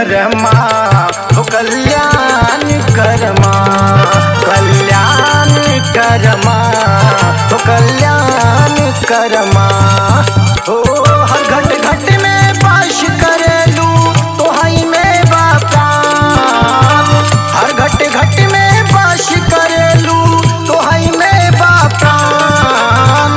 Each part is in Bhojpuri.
करमा हो कल्याण करमा, कल्याण करमा हो कल्याण करमा। हो हर घट घट में वास करेलू तोहाई में बा प्राण, हर घट घट में वास करेलू तोहाई में बा प्राण।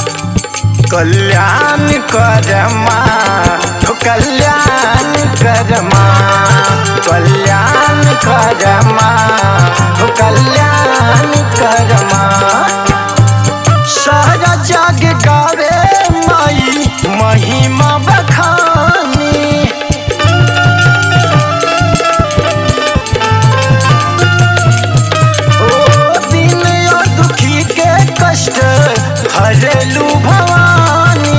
कल्याण करमा हो कल्याण करमा, कल्याण करमा हो कल्याण करमा। सारा जग गावे माई महिमा बखानी, ओ दिन और दुखी के कष्ट हरेलू भवानी।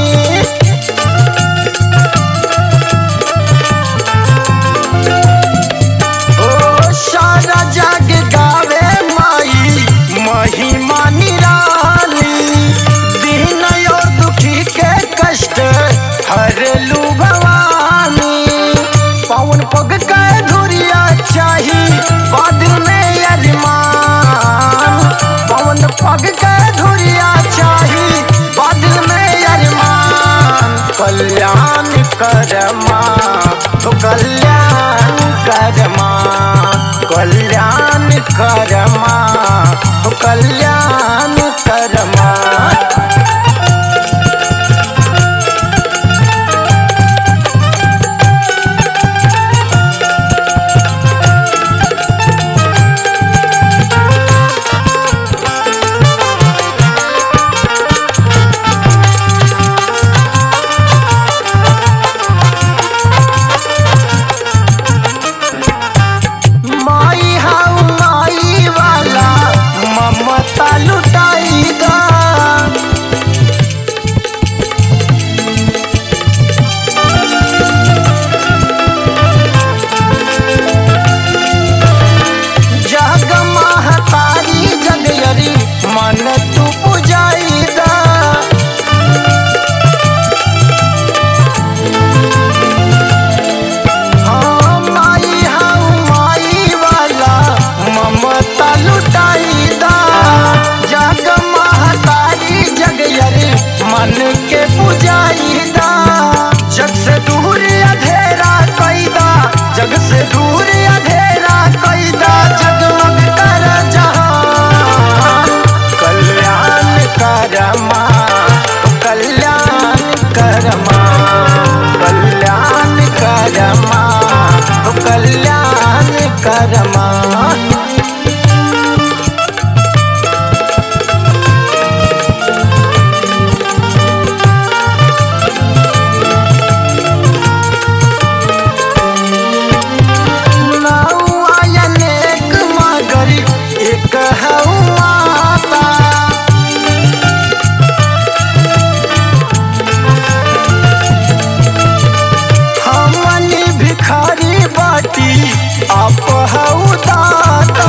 ओ सारा जग गावे माई महिमा निराली, दिन और दुखी के कष्ट हरेलू भवानी। पावन पग का धुरिया चाही बादल में अरमान, पावन पग का धुरिया चाही बादल में अरमान। कल्याण करमा हो कल्याण करमा, कल्याण करमा हो कल्याण करमा। माई हाउ माई वाला ममता लुटाईगा, जग महतारी जगयरी मन तू पुजाईदा। हाँ माई हाउ माई वाला ममता लुटाईदा, जग महतारी जगयरी मन के पुजाईदा। जग से दूर अधेरा कैदा, जग से दूर अधेरा कैदा, जगमग कर जहान। कल्याण करमा कल्याण करमा, कल्याण करमा कल्याण करमा। नौआ अनेक मगर एक हऊ माता, हमनी भिखारी बाटी आप हऊ दाता।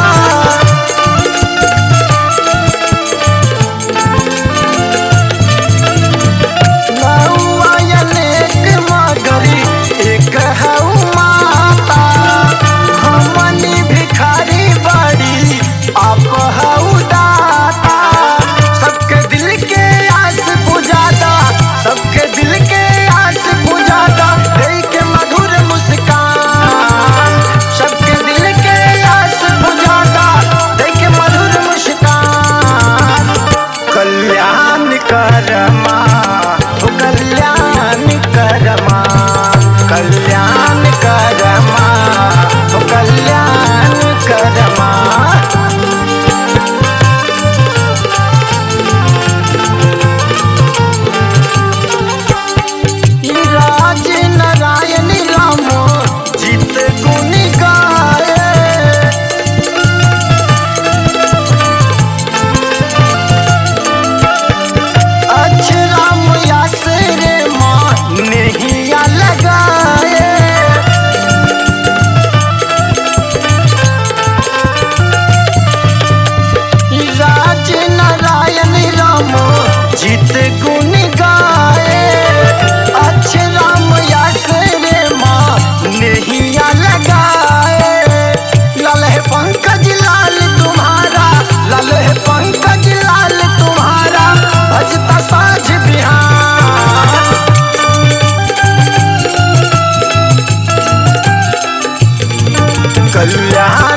नौआ अनेक मगर एक हऊ माता, हमनी भिखारी बड़ी आप हऊ दाता। सबके दिल के आस बुझाता, सबके दिल के आस बुझाता, दिल के मधुर मुस्कान। सबके दिल के आस बुझाता, दिल के मधुर मुस्कान। कल्याण करमा हो कल्याण करमा, कल्याण करमा हो कल्याण करमा। राज नारायण राम जीत गुण गाए, अक्षराम आसरे माँ नैया लगाए। पंकज लाल तुम्हारा, लाल है पंकज लाल तुम्हारा, भजता साँझ बिहान। कल्याण